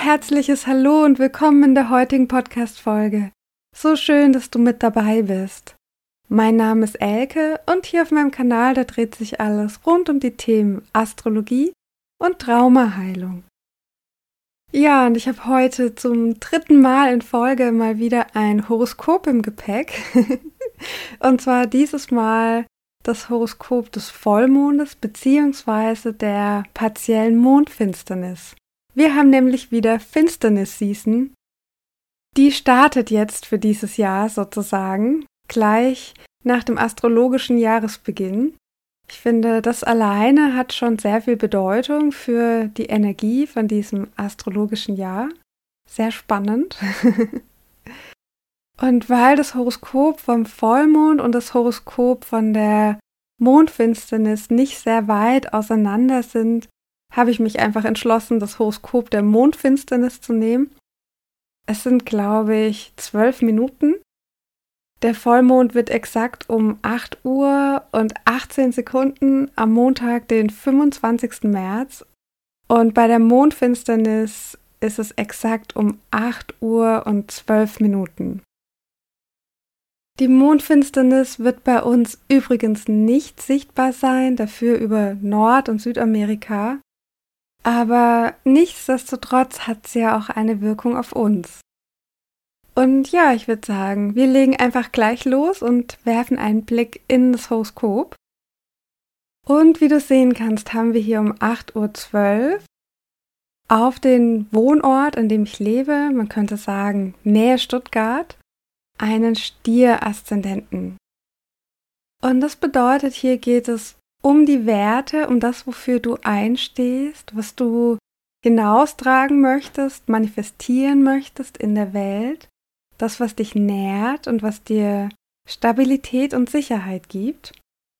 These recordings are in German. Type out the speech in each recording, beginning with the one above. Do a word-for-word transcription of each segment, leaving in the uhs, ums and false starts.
herzliches Hallo und willkommen in der heutigen Podcast-Folge. So schön, dass du mit dabei bist. Mein Name ist Elke und hier auf meinem Kanal, da dreht sich alles rund um die Themen Astrologie und Traumaheilung. Ja, und ich habe heute zum dritten Mal in Folge mal wieder ein Horoskop im Gepäck. Und zwar dieses Mal das Horoskop des Vollmondes bzw. der partiellen Mondfinsternis. Wir haben nämlich wieder Finsternis-Season. Die startet jetzt für dieses Jahr sozusagen, gleich nach dem astrologischen Jahresbeginn. Ich finde, das alleine hat schon sehr viel Bedeutung für die Energie von diesem astrologischen Jahr. Sehr spannend. Und weil das Horoskop vom Vollmond und das Horoskop von der Mondfinsternis nicht sehr weit auseinander sind, habe ich mich einfach entschlossen, das Horoskop der Mondfinsternis zu nehmen. Es sind, glaube ich, zwölf Minuten. Der Vollmond wird exakt um acht Uhr und achtzehn Sekunden am Montag, den fünfundzwanzigsten März. Und bei der Mondfinsternis ist es exakt um acht Uhr und zwölf Minuten. Die Mondfinsternis wird bei uns übrigens nicht sichtbar sein, dafür über Nord- und Südamerika. Aber nichtsdestotrotz hat sie ja auch eine Wirkung auf uns. Und ja, ich würde sagen, wir legen einfach gleich los und werfen einen Blick in das Horoskop. Und wie du sehen kannst, haben wir hier um acht Uhr zwölf auf den Wohnort, an dem ich lebe, man könnte sagen Nähe Stuttgart, einen Stier-Aszendenten. Und das bedeutet, hier geht es um die Werte, um das, wofür du einstehst, was du hinaustragen möchtest, manifestieren möchtest in der Welt, das, was dich nährt und was dir Stabilität und Sicherheit gibt.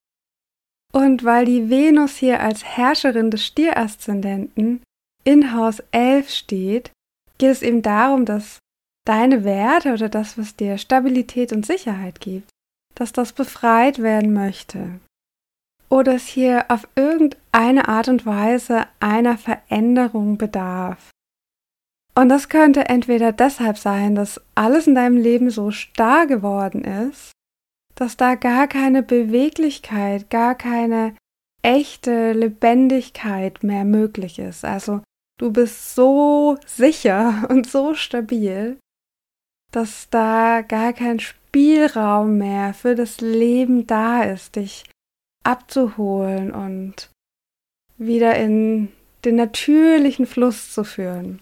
Und weil die Venus hier als Herrscherin des Stier-Aszendenten in Haus elf steht, geht es eben darum, dass deine Werte oder das, was dir Stabilität und Sicherheit gibt, dass das befreit werden möchte. Oder es hier auf irgendeine Art und Weise einer Veränderung bedarf. Und das könnte entweder deshalb sein, dass alles in deinem Leben so starr geworden ist, dass da gar keine Beweglichkeit, gar keine echte Lebendigkeit mehr möglich ist. Also du bist so sicher und so stabil, dass da gar kein Spielraum mehr für das Leben da ist, dich abzuholen und wieder in den natürlichen Fluss zu führen.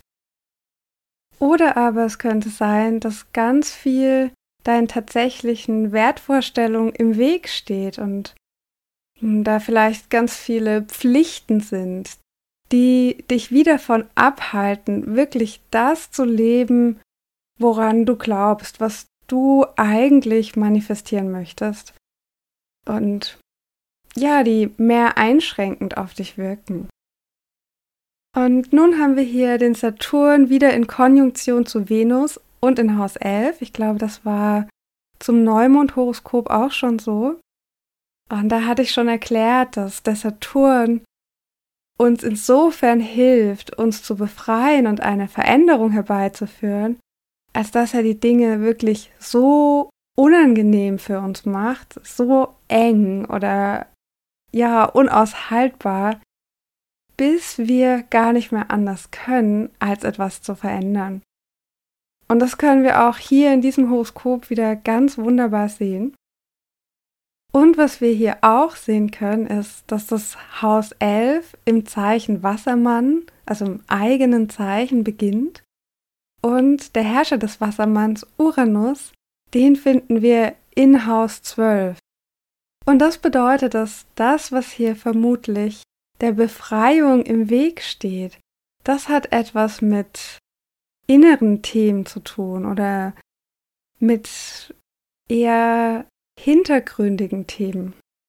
Oder aber es könnte sein, dass ganz viel deinen tatsächlichen Wertvorstellungen im Weg steht und da vielleicht ganz viele Pflichten sind, die dich wieder davon abhalten, wirklich das zu leben, woran du glaubst, was du eigentlich manifestieren möchtest. Und ja, die mehr einschränkend auf dich wirken. Und nun haben wir hier den Saturn wieder in Konjunktion zu Venus und in Haus elf. Ich glaube, das war zum Neumond-Horoskop auch schon so. Und da hatte ich schon erklärt, dass der Saturn uns insofern hilft, uns zu befreien und eine Veränderung herbeizuführen, als dass er die Dinge wirklich so unangenehm für uns macht, so eng oder ja, unaushaltbar, bis wir gar nicht mehr anders können, als etwas zu verändern. Und das können wir auch hier in diesem Horoskop wieder ganz wunderbar sehen. Und was wir hier auch sehen können, ist, dass das Haus elf im Zeichen Wassermann, also im eigenen Zeichen, beginnt. Und der Herrscher des Wassermanns, Uranus, den finden wir in Haus zwölf. Und das bedeutet, dass das, was hier vermutlich der Befreiung im Weg steht, das hat etwas mit inneren Themen zu tun oder mit eher hintergründigen Themen.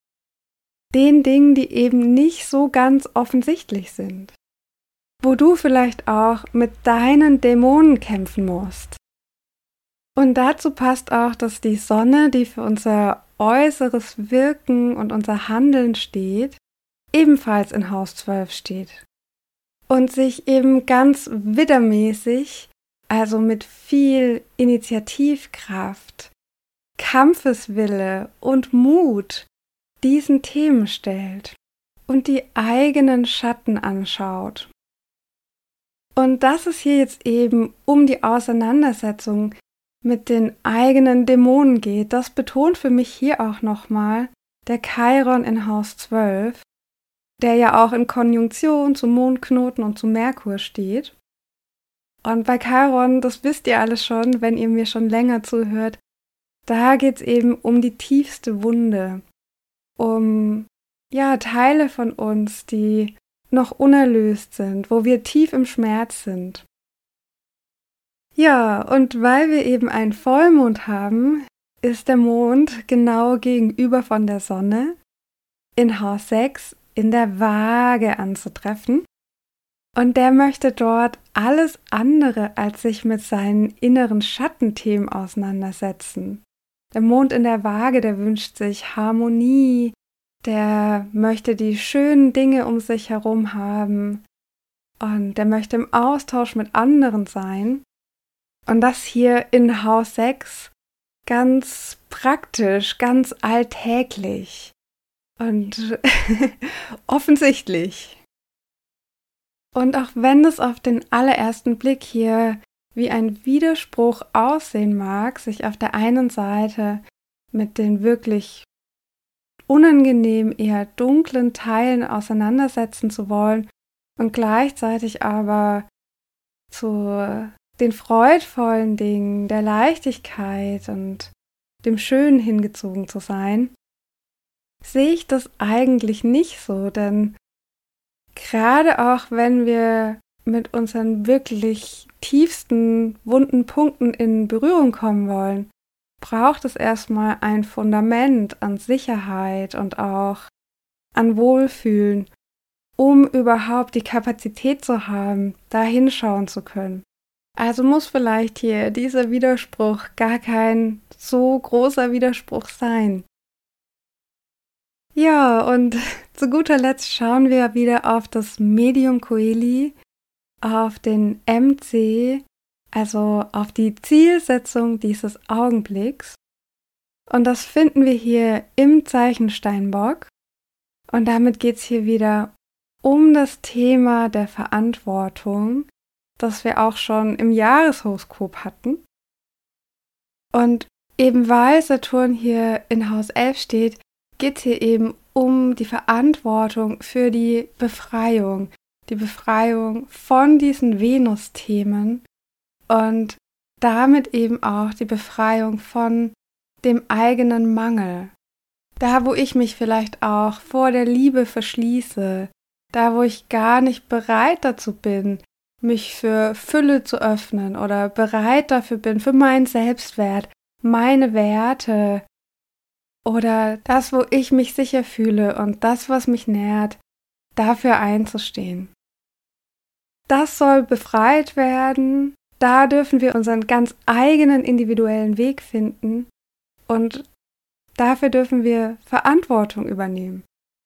Den Dingen, die eben nicht so ganz offensichtlich sind. Wo du vielleicht auch mit deinen Dämonen kämpfen musst. Und dazu passt auch, dass die Sonne, die für unser äußeres Wirken und unser Handeln steht, ebenfalls in Haus zwölf steht. und sich eben ganz widdermäßig, also mit viel Initiativkraft, Kampfeswille und Mut diesen Themen stellt und die eigenen Schatten anschaut. Und dass es hier jetzt eben um die Auseinandersetzung mit den eigenen Dämonen geht, das betont für mich hier auch nochmal der Chiron in Haus zwölf, der ja auch in Konjunktion zum Mondknoten und zu Merkur steht. Und bei Chiron, das wisst ihr alles schon, wenn ihr mir schon länger zuhört, da geht es eben um die tiefste Wunde, um ja Teile von uns, die noch unerlöst sind, wo wir tief im Schmerz sind. Ja, und weil wir eben einen Vollmond haben, ist der Mond genau gegenüber von der Sonne in Haus sechs in der Waage anzutreffen. Und der möchte dort alles andere als sich mit seinen inneren Schattenthemen auseinandersetzen. Der Mond in der Waage, der wünscht sich Harmonie, der möchte die schönen Dinge um sich herum haben und der möchte im Austausch mit anderen sein. Und das hier in Haus sechs ganz praktisch, ganz alltäglich und offensichtlich. Und auch wenn es auf den allerersten Blick hier wie ein Widerspruch aussehen mag, sich auf der einen Seite mit den wirklich unangenehm eher dunklen Teilen auseinandersetzen zu wollen und gleichzeitig aber zu den freudvollen Dingen, der Leichtigkeit und dem Schönen hingezogen zu sein, sehe ich das eigentlich nicht so, denn gerade auch wenn wir mit unseren wirklich tiefsten wunden Punkten in Berührung kommen wollen, braucht es erstmal ein Fundament an Sicherheit und auch an Wohlfühlen, um überhaupt die Kapazität zu haben, da hinschauen zu können. Also muss vielleicht hier dieser Widerspruch gar kein so großer Widerspruch sein. Ja, und zu guter Letzt schauen wir wieder auf das Medium Coeli, auf den M C, also auf die Zielsetzung dieses Augenblicks. Und das finden wir hier im Zeichen Steinbock. Und damit geht es hier wieder um das Thema der Verantwortung, das wir auch schon im Jahreshoroskop hatten. Und eben weil Saturn hier in Haus elf steht, geht es hier eben um die Verantwortung für die Befreiung, die Befreiung von diesen Venus-Themen und damit eben auch die Befreiung von dem eigenen Mangel. Da, wo ich mich vielleicht auch vor der Liebe verschließe, da, wo ich gar nicht bereit dazu bin, mich für Fülle zu öffnen oder bereit dafür bin, für meinen Selbstwert, meine Werte oder das, wo ich mich sicher fühle und das, was mich nährt, dafür einzustehen. Das soll befreit werden, da dürfen wir unseren ganz eigenen individuellen Weg finden und dafür dürfen wir Verantwortung übernehmen.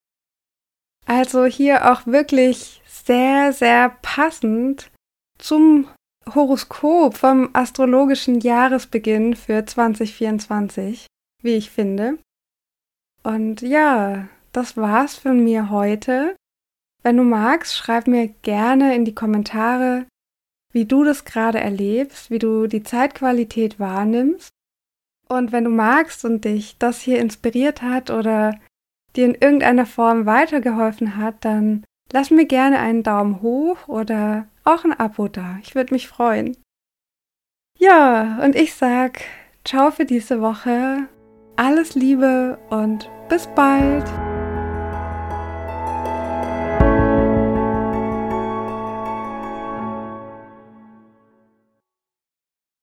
Also hier auch wirklich sehr, sehr passend zum Horoskop vom astrologischen Jahresbeginn für zwanzig vierundzwanzig, wie ich finde. Und ja, das war's von mir heute. Wenn du magst, schreib mir gerne in die Kommentare, wie du das gerade erlebst, wie du die Zeitqualität wahrnimmst. Und wenn du magst und dich das hier inspiriert hat oder dir in irgendeiner Form weitergeholfen hat, dann lass mir gerne einen Daumen hoch oder auch ein Abo da. Ich würde mich freuen. Ja, und ich sag ciao für diese Woche. Alles Liebe und bis bald.